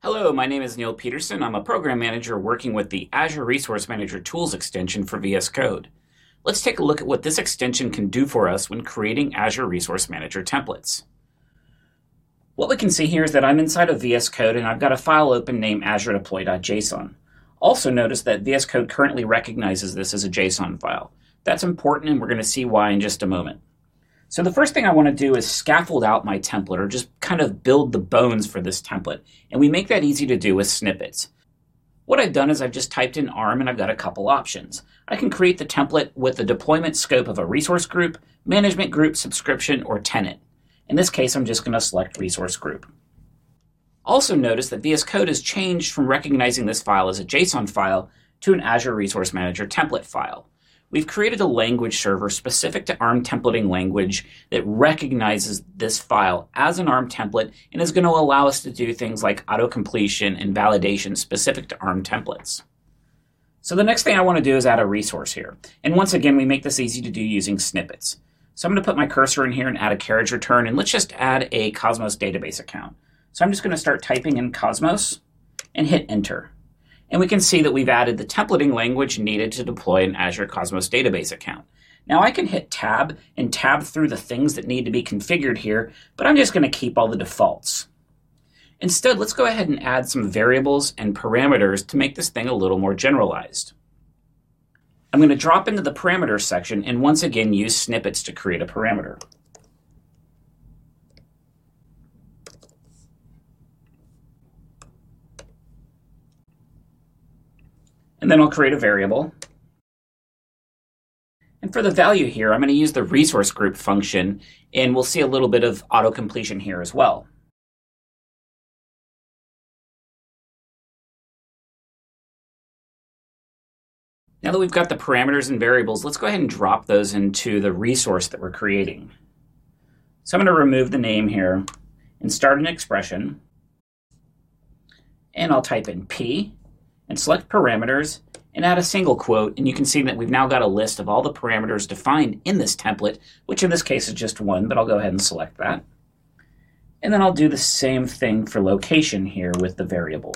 Hello, my name is Neil Peterson. I'm a program manager working with the Azure Resource Manager Tools extension for VS Code. Let's take a look at what this extension can do for us when creating Azure Resource Manager templates. What we can see here is that I'm inside of VS Code and I've got a file open named Azure Deploy.json. Also notice that VS Code currently recognizes this as a JSON file. That's important and we're going to see why in just a moment. So the first thing I want to do is scaffold out my template, or just kind of build the bones for this template. And we make that easy to do with snippets. What I've done is I've just typed in ARM and I've got a couple options. I can create the template with the deployment scope of a resource group, management group, subscription, or tenant. In this case, I'm just going to select resource group. Also notice that VS Code has changed from recognizing this file as a JSON file to an Azure Resource Manager template file. We've created a language server specific to ARM templating language that recognizes this file as an ARM template and is going to allow us to do things like auto-completion and validation specific to ARM templates. So the next thing I want to do is add a resource here. And once again, we make this easy to do using snippets. So I'm going to put my cursor in here and add a carriage return, and let's just add a Cosmos database account. So I'm just going to start typing in Cosmos and hit enter. And we can see that we've added the templating language needed to deploy an Azure Cosmos database account. Now I can hit tab and tab through the things that need to be configured here, but I'm just going to keep all the defaults. Instead, let's go ahead and add some variables and parameters to make this thing a little more generalized. I'm going to drop into the parameters section and once again use snippets to create a parameter. And then I'll create a variable. And for the value here, I'm going to use the resource group function, and we'll see a little bit of auto-completion here as well. Now that we've got the parameters and variables, let's go ahead and drop those into the resource that we're creating. So I'm going to remove the name here and start an expression. And I'll type in P and select parameters and add a single quote, and you can see that we've now got a list of all the parameters defined in this template, which in this case is just one, but I'll go ahead and select that. And then I'll do the same thing for location here with the variable.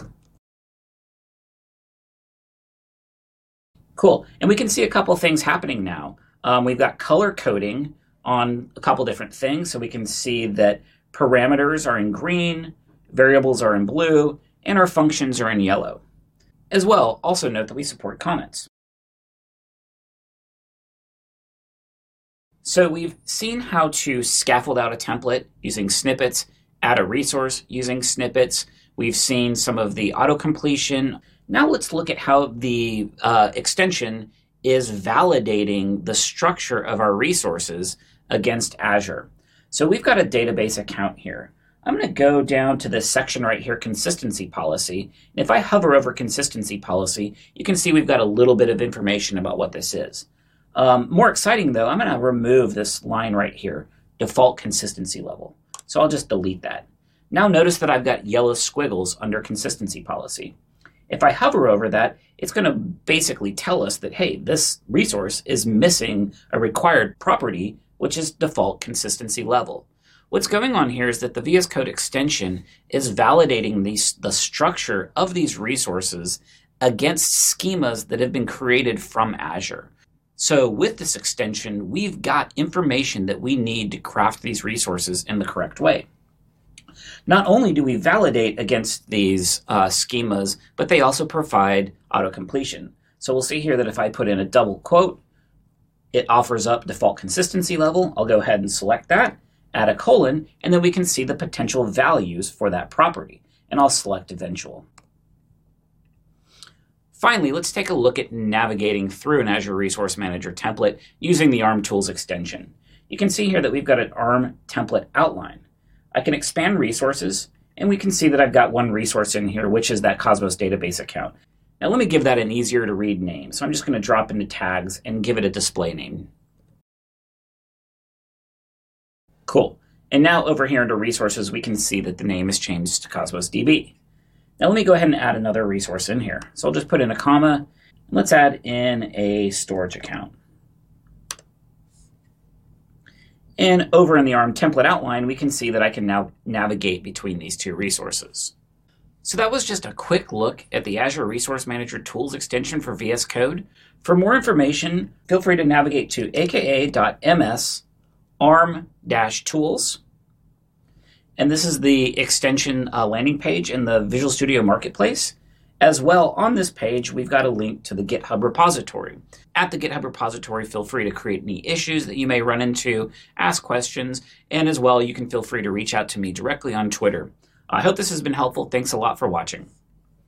Cool, and we can see a couple things happening now. We've got color coding on a couple different things, so we can see that parameters are in green, variables are in blue, and our functions are in yellow. As well, also note that we support comments. So we've seen how to scaffold out a template using snippets, add a resource using snippets. We've seen some of the auto-completion. Now let's look at how the extension is validating the structure of our resources against Azure. So we've got a database account here. I'm going to go down to this section right here, Consistency Policy. And if I hover over Consistency Policy, you can see we've got a little bit of information about what this is. More exciting, though, I'm going to remove this line right here, Default Consistency Level. So I'll just delete that. Now notice that I've got yellow squiggles under Consistency Policy. If I hover over that, it's going to basically tell us that, hey, this resource is missing a required property, which is Default Consistency Level. What's going on here is that the VS Code extension is validating the structure of these resources against schemas that have been created from Azure. So with this extension, we've got information that we need to craft these resources in the correct way. Not only do we validate against these schemas, but they also provide auto-completion. So we'll see here that if I put in a double quote, it offers up default consistency level. I'll go ahead and select that, add a colon, and then we can see the potential values for that property. And I'll select eventual. Finally, let's take a look at navigating through an Azure Resource Manager template using the ARM Tools extension. You can see here that we've got an ARM template outline. I can expand resources, and we can see that I've got one resource in here, which is that Cosmos database account. Now let me give that an easier to read name. So I'm just going to drop into tags and give it a display name. Cool. And now over here under resources, we can see that the name is changed to Cosmos DB. Now let me go ahead and add another resource in here. So I'll just put in a comma, and let's add in a storage account. And over in the ARM template outline, we can see that I can now navigate between these two resources. So that was just a quick look at the Azure Resource Manager Tools extension for VS Code. For more information, feel free to navigate to aka.ms arm-tools. And this is the extension landing page in the Visual Studio Marketplace. As well, on this page, we've got a link to the GitHub repository. At the GitHub repository, feel free to create any issues that you may run into, ask questions, and as well, you can feel free to reach out to me directly on Twitter. I hope this has been helpful. Thanks a lot for watching.